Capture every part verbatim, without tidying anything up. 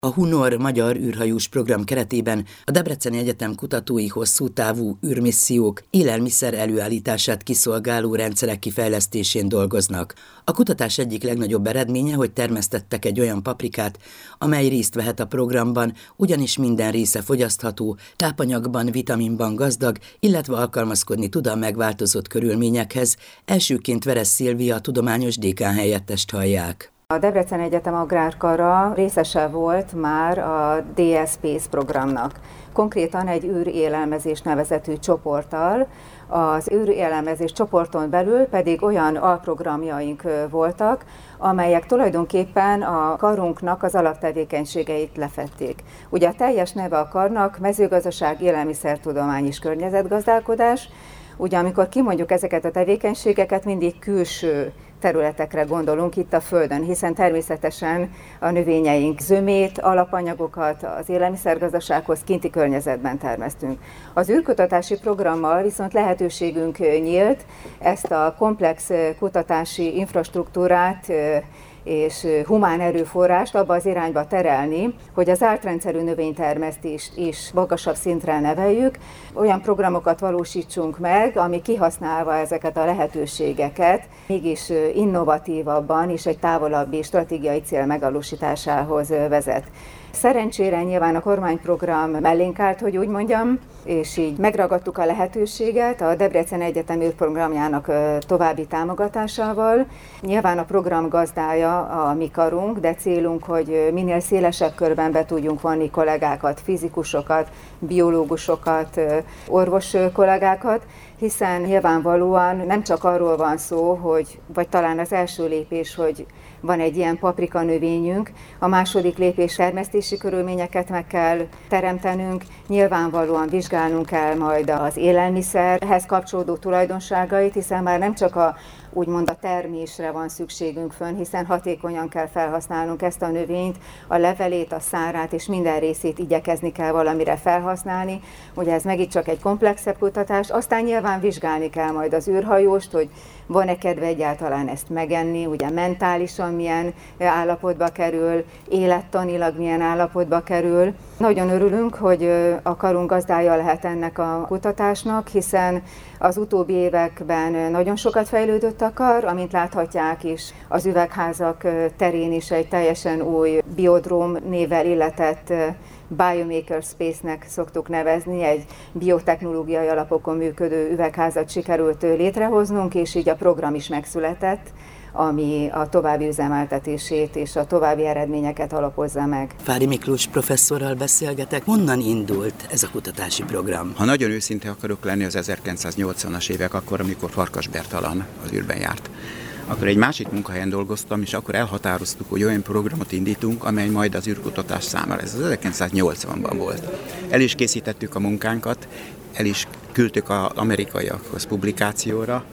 A Hunor magyar űrhajós program keretében a Debreceni Egyetem kutatói hosszú távú űrmissziók élelmiszer előállítását kiszolgáló rendszerek kifejlesztésén dolgoznak. A kutatás egyik legnagyobb eredménye, hogy termesztettek egy olyan paprikát, amely részt vehet a programban, ugyanis minden része fogyasztható, tápanyagban, vitaminban gazdag, illetve alkalmazkodni tud a megváltozott körülményekhez. Elsőként Veres Szilvia, tudományos dékán helyettest hallják. A Debreceni Egyetem Agrárkara részese volt már a dé es Space programnak. Konkrétan egy űrélelmezés nevezetű csoporttal, az űrélelmezés csoporton belül pedig olyan alprogramjaink voltak, amelyek tulajdonképpen a karunknak az alaptevékenységeit lefedték. Ugye a teljes neve a karnak mezőgazdaság, élelmiszertudomány és környezetgazdálkodás. Ugye amikor kimondjuk ezeket a tevékenységeket, mindig külső területekre gondolunk itt a Földön, hiszen természetesen a növényeink zömét, alapanyagokat az élelmiszergazdasághoz kinti környezetben termesztünk. Az űrkutatási programmal viszont lehetőségünk nyílt ezt a komplex kutatási infrastruktúrát és humán erőforrást abba az irányba terelni, hogy az áltrendszerű növénytermesztést is magasabb szintre neveljük, olyan programokat valósítsunk meg, ami kihasználva ezeket a lehetőségeket, mégis innovatívabban és egy távolabbi stratégiai cél megvalósításához vezet. Szerencsére nyilván a kormányprogram mellénk állt, hogy úgy mondjam, és így megragadtuk a lehetőséget a Debreceni Egyetem űrprogramjának további támogatásával. Nyilván a program gazdája a mi karunk, de célunk, hogy minél szélesebb körben be tudjunk vonni kollégákat, fizikusokat, biológusokat, orvos kollégákat, hiszen nyilvánvalóan nem csak arról van szó, hogy, vagy talán az első lépés, hogy van egy ilyen paprika növényünk, a második lépés termesztési körülményeket meg kell teremtenünk, nyilvánvalóan vizsgálnunk kell majd az élelmiszerhez kapcsolódó tulajdonságait, hiszen már nem csak a úgymond a termésre van szükségünk fönn, hiszen hatékonyan kell felhasználnunk ezt a növényt, a levelét, a szárát és minden részét igyekezni kell valamire felhasználni. Ugye ez megint csak egy komplexebb kutatás, aztán nyilván vizsgálni kell majd az űrhajóst, hogy van-e kedve egyáltalán ezt megenni, ugye mentálisan milyen állapotba kerül, élettanilag milyen állapotba kerül. Nagyon örülünk, hogy a karunk gazdája lehet ennek a kutatásnak, hiszen az utóbbi években nagyon sokat fejlődött a kar, amint láthatják is, az üvegházak terén is egy teljesen új biodróm névvel illetett Biomaker Space-nek szoktuk nevezni, egy biotechnológiai alapokon működő üvegházat sikerült létrehoznunk, és így a program is megszületett, ami a további üzemeltetését és a további eredményeket alapozza meg. Fári Miklós professzorral beszélgetek. Honnan indult ez a kutatási program? Ha nagyon őszinte akarok lenni, az ezerkilencszáznyolcvanas évek, akkor, amikor Farkas Bertalan az űrben járt. Akkor egy másik munkahelyen dolgoztam, és akkor elhatároztuk, hogy olyan programot indítunk, amely majd az űrkutatás számára. Ez az ezerkilencszáznyolcvanban volt. El is készítettük a munkánkat, el is küldtük az amerikaiakhoz publikációra.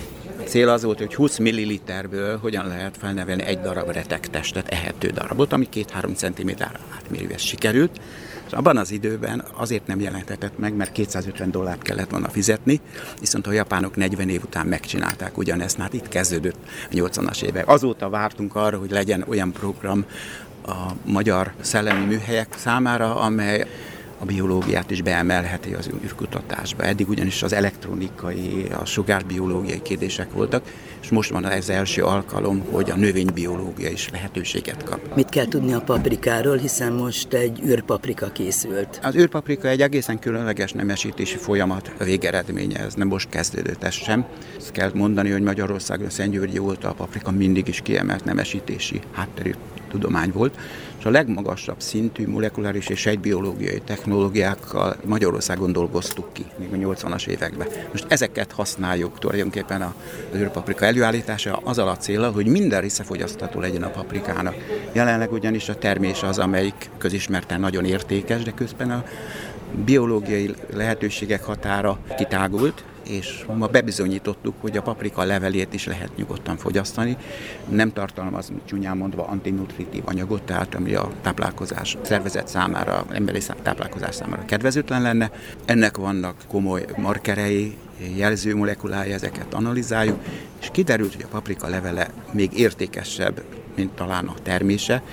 A cél az volt, hogy húsz milliliterből hogyan lehet felnevelni egy darab retegtestet, ehető darabot, ami két-három centiméter átmérővel sikerült. És abban az időben azért nem jelentetett meg, mert kétszázötven dollárt kellett volna fizetni, viszont a japánok negyven év után megcsinálták ugyanezt, hát itt kezdődött a nyolcvanas évek. Azóta vártunk arra, hogy legyen olyan program a magyar szellemi műhelyek számára, amely a biológiát is beemelheti az űrkutatásba. Eddig ugyanis az elektronikai, a sugárbiológiai kérdések voltak, és most van ez első alkalom, hogy a növénybiológia is lehetőséget kap. Mit kell tudni a paprikáról, hiszen most egy űrpaprika készült? Az űrpaprika egy egészen különleges nemesítési folyamat végeredménye, ez nem most kezdődött ez sem. Ezt kell mondani, hogy Magyarországon Szentgyörgyi óta a paprika mindig is kiemelt nemesítési hátterű tudomány volt, és a legmagasabb szintű molekuláris és sejtbiológiai technológiákkal Magyarországon dolgoztuk ki, még a nyolcvanas években. Most ezeket használjuk tulajdonképpen az űrpaprika előállítása azzal a céllal, hogy minden része fogyasztható legyen a paprikának. Jelenleg ugyanis a termés az, amelyik közismerten nagyon értékes, de közben a biológiai lehetőségek határa kitágult, és ma bebizonyítottuk, hogy a paprika levelét is lehet nyugodtan fogyasztani. Nem tartalmaz, csúnyán mondva, antinutritív anyagot, tehát ami a táplálkozás szervezet számára, emberi táplálkozás számára kedvezőtlen lenne. Ennek vannak komoly markerei, jelző molekulája, ezeket analizáljuk, és kiderült, hogy a paprika levele még értékesebb, mint talán a termése.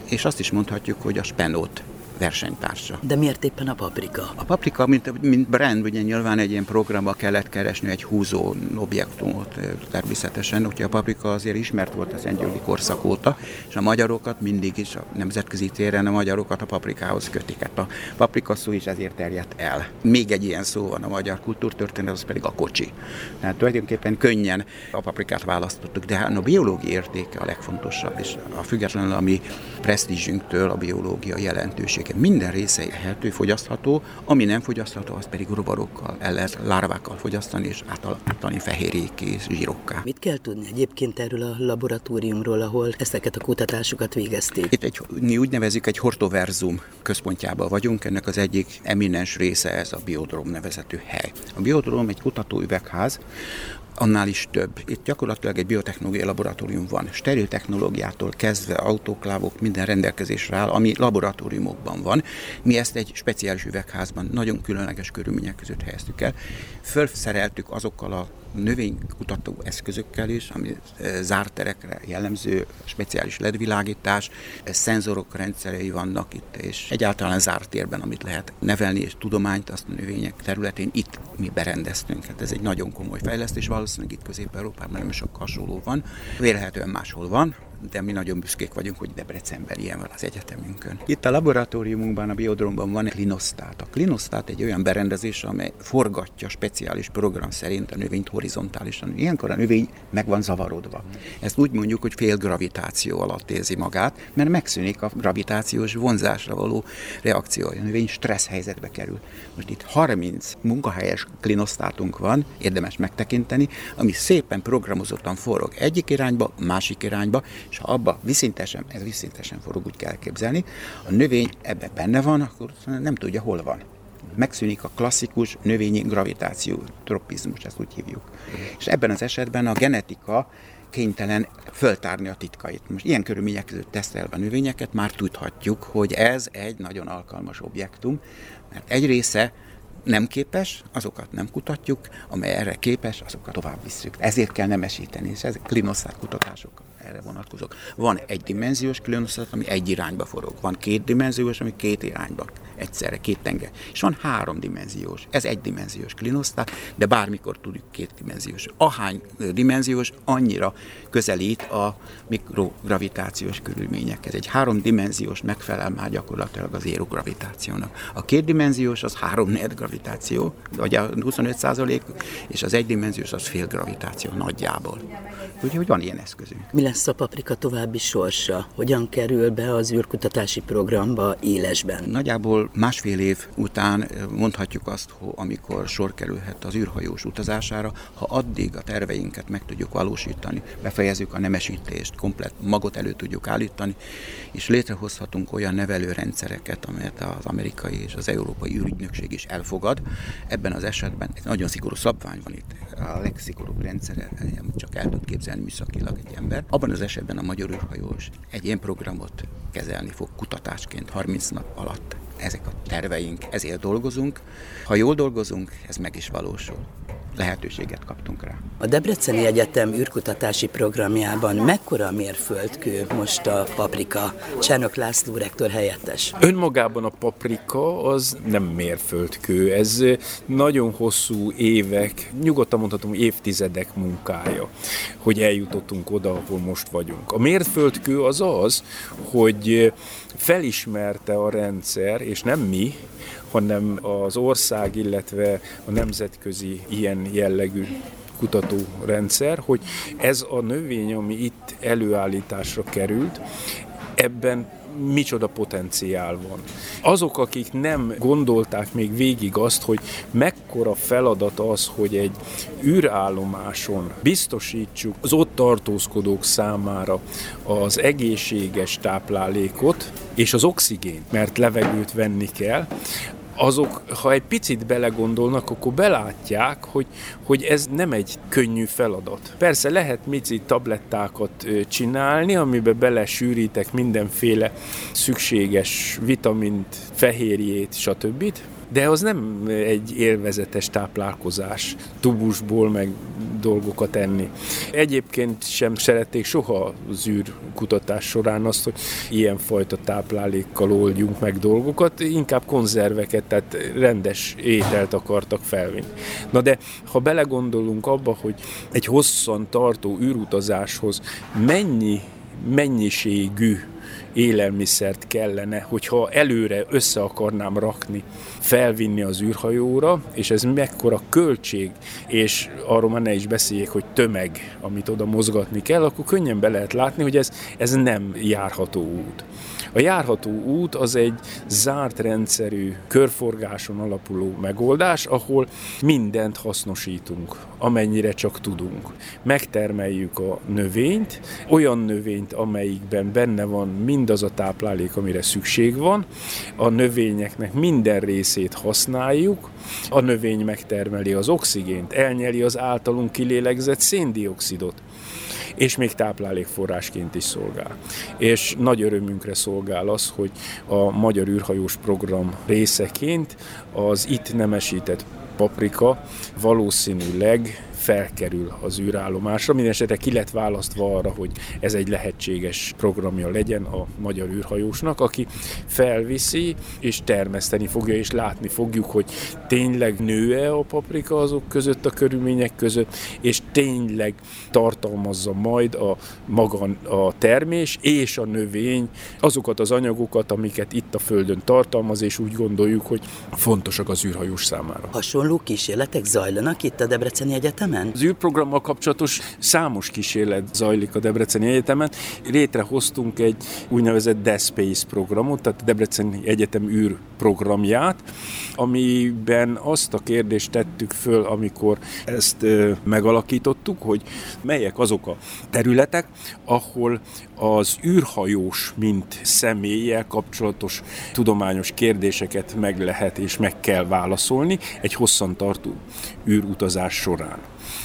és azt is mondhatjuk, hogy a Spenót versenytársa. De miért éppen a Paprika? A Paprika, mint, mint brand, ugye nyilván egy ilyen programba kellett keresni egy húzó objektumot természetesen, úgyhogy a Paprika azért ismert volt az Szent-Györgyi korszak óta, és a magyarokat mindig is, a nemzetközi téren a magyarokat a paprikához kötik. Hát a paprika szó is ezért terjedt el. Még egy ilyen szó van a magyar kultúrtörténet, az pedig a kocsi. Tehát tulajdonképpen könnyen a paprikát választottuk, de hát a biológiai értéke a legfontosabb, és a függetlenül a mi presztízsünktől a biológia jelentőség. Minden része ehető, fogyasztható, ami nem fogyasztható, az pedig rovarokkal, el lehet lárvákkal fogyasztani, és átalakítani fehérjéké és zsírokká. Mit kell tudni egyébként erről a laboratóriumról, ahol ezeket a kutatásokat végezték? Itt egy, mi úgy nevezzük, egy hortoverzum központjában vagyunk, ennek az egyik eminens része ez a Biodróm nevezetű hely. A Biodróm egy kutatóüvegház, annál is több. Itt gyakorlatilag egy biotechnológiai laboratórium van. Steril technológiától kezdve autoklávok, minden rendelkezésre áll, ami laboratóriumokban van. Mi ezt egy speciális üvegházban, nagyon különleges körülmények között helyeztük el. Fölszereltük azokkal a növénykutató eszközökkel is, ami zárt terekre jellemző, speciális ledvilágítás, szenzorok rendszerei vannak itt, és egyáltalán zárt térben, amit lehet nevelni, és tudományt azt a növények területén itt mi berendeztünk. Hát ez egy nagyon komoly fejlesztés, valószínűleg itt Közép-Európában nem sok hasonló van. Vélhetően máshol van, de mi nagyon büszkék vagyunk, hogy Debrecenben ilyen van az egyetemünkön. Itt a laboratóriumunkban, a Biodrómban van egy klinosztát. A klinosztát egy olyan berendezés, amely forgatja speciális program szerint a növényt horizontálisan. Ilyenkor a növény meg van zavarodva. Ezt úgy mondjuk, hogy félgravitáció alatt érzi magát, mert megszűnik a gravitációs vonzásra való reakció. A növény stressz helyzetbe kerül. Most itt harminc munkahelyes klinosztátunk van, érdemes megtekinteni, ami szépen programozottan forog egyik irányba, másik irányba, és ha abba viszintesen, ez viszintesen forog, úgy kell képzelni, a növény ebben benne van, akkor nem tudja, hol van. Megszűnik a klasszikus növényi gravitáció, tropizmus, ezt úgy hívjuk. És ebben az esetben a genetika kénytelen föltárni a titkait. Most ilyen körülmények között tesztelve a növényeket már tudhatjuk, hogy ez egy nagyon alkalmas objektum, mert egy része nem képes, azokat nem kutatjuk, amely erre képes, azokat tovább visszük. Ezért kell nemesíteni, és ez klinosztát kutatások erre vonatkozók. Van egydimenziós klinosztát, ami egy irányba forog. Van kétdimenziós, ami két irányba. Egyszerre, két tenger. És van háromdimenziós. Ez egydimenziós klinosztát, de bármikor tudjuk kétdimenziós. Ahány dimenziós, annyira közelít a mikrogravitációs körülmények. Ez egy háromdimenziós megfelel már gyakorlatilag az érogravitációnak. A kétdimenziós az háromnegyed gravitáció, vagy a huszonöt százalék, és az egydimenziós az fél gravitáció nagyjából. Úgyhogy van ilyen eszközünk. Mi lesz a Paprika további sorsa? Hogyan kerül be az űrkutatási programba élesben? Nagyjából másfél év után mondhatjuk azt, hogy amikor sor kerülhet az űrhajós utazására, ha addig a terveinket meg tudjuk valósítani, befejezzük a nemesítést, komplett magot elő tudjuk állítani, és létrehozhatunk olyan nevelőrendszereket, amelyet az amerikai és az európai űrügynökség is elfogad. Ebben az esetben egy nagyon szigorú szabvány van itt, a legszigorúbb rendszer, csak el tud képzelni műszakilag egy ember. Abban az esetben a magyar űrhajós egy ilyen programot kezelni fog kutatásként harminc nap alatt. Ezek a terveink, ezért dolgozunk. Ha jól dolgozunk, ez meg is valósul. Lehetőséget kaptunk rá. A Debreceni Egyetem űrkutatási programjában mekkora mérföldkő most a Paprika? Csernök László rektor helyettes. Önmagában a Paprika az nem mérföldkő, ez nagyon hosszú évek, nyugodtan mondhatom évtizedek munkája, hogy eljutottunk oda, ahol most vagyunk. A mérföldkő az az, hogy felismerte a rendszer, és nem mi, hanem az ország, illetve a nemzetközi ilyen jellegű kutatórendszer, hogy ez a növény, ami itt előállításra került, ebben micsoda potenciál van. Azok, akik nem gondolták még végig azt, hogy mekkora feladat az, hogy egy űrállomáson biztosítsuk az ott tartózkodók számára az egészséges táplálékot és az oxigént, mert levegőt venni kell, azok, ha egy picit belegondolnak, akkor belátják, hogy, hogy ez nem egy könnyű feladat. Persze lehet mici tablettákat csinálni, amiben belesűrítek mindenféle szükséges vitamint, fehérjét, stb., de az nem egy élvezetes táplálkozás tubusból, meg dolgokat enni. Egyébként sem szerették soha az űrkutatás során azt, hogy ilyenfajta táplálékkal oldjunk meg dolgokat, inkább konzerveket, tehát rendes ételt akartak felvinni. Na de, ha belegondolunk abba, hogy egy hosszan tartó űrutazáshoz mennyi mennyiségű élelmiszert kellene, hogyha előre össze akarnám rakni, felvinni az űrhajóra, és ez mekkora költség, és arról már ne is beszéljék, hogy tömeg, amit oda mozgatni kell, akkor könnyen be lehet látni, hogy ez, ez nem járható út. A járható út az egy zárt rendszerű, körforgáson alapuló megoldás, ahol mindent hasznosítunk, amennyire csak tudunk. Megtermeljük a növényt, olyan növényt, amelyikben benne van mindaz a táplálék, amire szükség van, a növényeknek minden részét használjuk, a növény megtermeli az oxigént, elnyeli az általunk kilélegzett széndioxidot, és még táplálékforrásként is szolgál. És nagy örömünkre szolgál az, hogy a Magyar űrhajós program részeként az itt nemesített paprika valószínűleg felkerül az űrállomásra. Mindenesetre ki lett választva arra, hogy ez egy lehetséges programja legyen a Magyar űrhajósnak, aki felviszi és termeszteni fogja, és látni fogjuk, hogy tényleg nő-e a paprika azok között, a körülmények között, és tényleg tartalmazza majd a maga a termés és a növény azokat az anyagokat, amiket itt a Földön tartalmaz, és úgy gondoljuk, hogy fontosak az űrhajós számára. Hasonló kísérletek zajlanak itt a Debreceni Egyetemen? Az űrprogrammal kapcsolatos számos kísérlet zajlik a Debreceni Egyetemen. Létrehoztunk egy úgynevezett DeSpace programot, tehát a Debreceni Egyetem űrprogramját, amiben azt a kérdést tettük föl, amikor ezt ö, megalakítottuk, hogy melyek azok a területek, ahol az űrhajós, mint személlyel kapcsolatos tudományos kérdéseket meg lehet és meg kell válaszolni egy hosszantartó űrutazás során.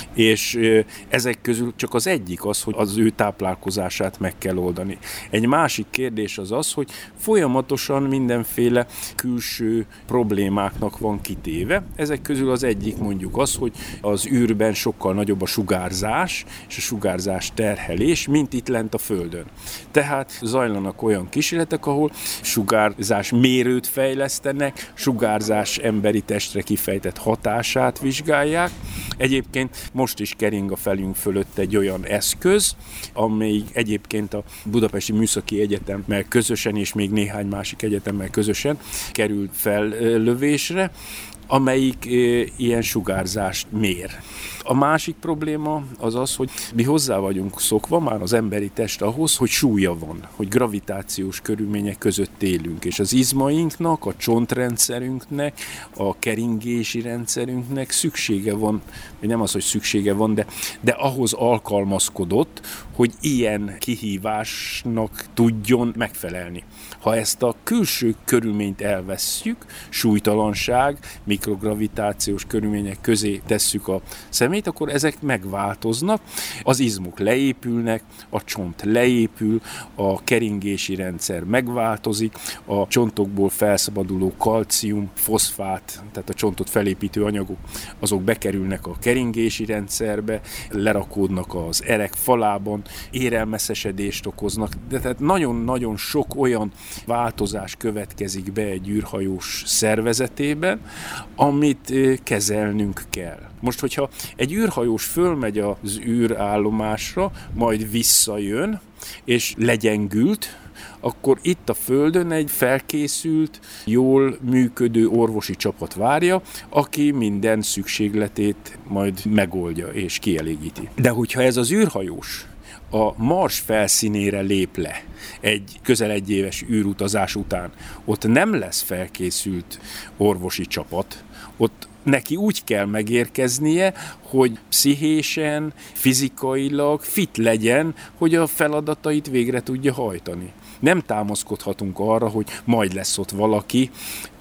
És ezek közül csak az egyik az, hogy az ő táplálkozását meg kell oldani. Egy másik kérdés az az, hogy folyamatosan mindenféle külső problémáknak van kitéve. Ezek közül az egyik mondjuk az, hogy az űrben sokkal nagyobb a sugárzás és a sugárzás terhelés, mint itt lent a Földön. Tehát zajlanak olyan kísérletek, ahol sugárzás mérőt fejlesztenek, sugárzás emberi testre kifejtett hatását vizsgálják. Egyébként most is kering a felünk fölött egy olyan eszköz, amely egyébként a Budapesti Műszaki Egyetemmel közösen és még néhány másik egyetemmel közösen került fellövésre, amelyik e, ilyen sugárzást mér. A másik probléma az az, hogy mi hozzá vagyunk szokva már az emberi test ahhoz, hogy súlya van, hogy gravitációs körülmények között élünk, és az izmainknak, a csontrendszerünknek, a keringési rendszerünknek szüksége van, vagy nem az, hogy szüksége van, de, de ahhoz alkalmazkodott, hogy ilyen kihívásnak tudjon megfelelni. Ha ezt a külső körülményt elvesszük, súlytalanság, mikrogravitációs körülmények közé tesszük a szemét, akkor ezek megváltoznak, az izmok leépülnek, a csont leépül, a keringési rendszer megváltozik, a csontokból felszabaduló kalcium, foszfát, tehát a csontot felépítő anyagok, azok bekerülnek a keringési rendszerbe, lerakódnak az erek falában, érelmeszesedést okoznak, de tehát nagyon-nagyon sok olyan változás következik be egy űrhajós szervezetében, amit kezelnünk kell. Most, hogyha egy űrhajós fölmegy az űrállomásra, majd visszajön, és legyengült, akkor itt a Földön egy felkészült, jól működő orvosi csapat várja, aki minden szükségletét majd megoldja és kielégíti. De hogyha ez az űrhajós a Mars felszínére lép le egy közel egy éves űrutazás után, ott nem lesz felkészült orvosi csapat, ott neki úgy kell megérkeznie, hogy pszichésen, fizikailag fit legyen, hogy a feladatait végre tudja hajtani. Nem támaszkodhatunk arra, hogy majd lesz ott valaki,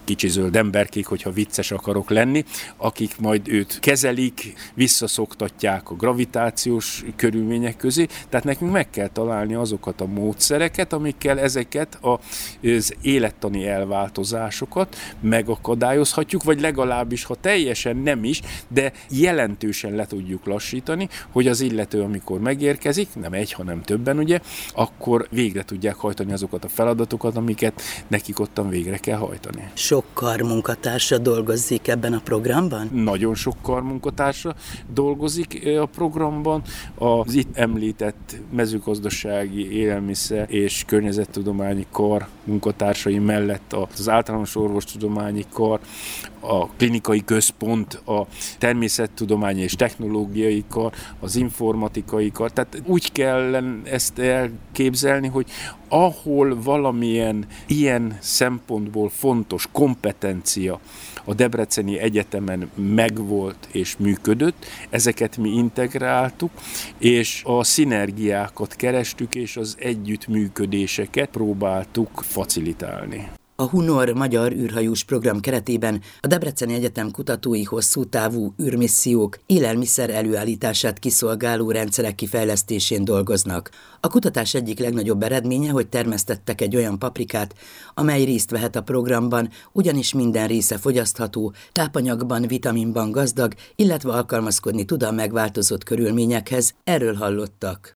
kicsi zöld emberkék, hogyha vicces akarok lenni, akik majd őt kezelik, visszaszoktatják a gravitációs körülmények közé, tehát nekünk meg kell találni azokat a módszereket, amikkel ezeket az élettani elváltozásokat megakadályozhatjuk, vagy legalábbis, ha teljesen nem is, de jelentősen le tudjuk lassítani, hogy az illető, amikor megérkezik, nem egy, hanem többen, ugye, akkor végre tudják hajtani azokat a feladatokat, amiket nekik ottan végre kell hajtani. Sok karmunkatársa dolgozik ebben a programban? Nagyon sok karmunkatársa dolgozik a programban. Az itt említett mezőgazdasági, élelmiszer és környezettudományi kar munkatársai mellett az általános orvostudományi kar, a klinikai központ, a természettudományi és technológiai kar, az informatikai kar. Tehát úgy kell ezt elképzelni, hogy ahol valamilyen ilyen szempontból fontos kompetencia a Debreceni Egyetemen megvolt és működött, ezeket mi integráltuk, és a szinergiákat kerestük, és az együttműködéseket próbáltuk facilitálni. A Hunor magyar űrhajós program keretében a Debreceni Egyetem kutatói hosszú távú űrmissziók élelmiszer előállítását kiszolgáló rendszerek kifejlesztésén dolgoznak. A kutatás egyik legnagyobb eredménye, hogy termesztettek egy olyan paprikát, amely részt vehet a programban, ugyanis minden része fogyasztható, tápanyagban, vitaminban gazdag, illetve alkalmazkodni tud a megváltozott körülményekhez. Erről hallottak.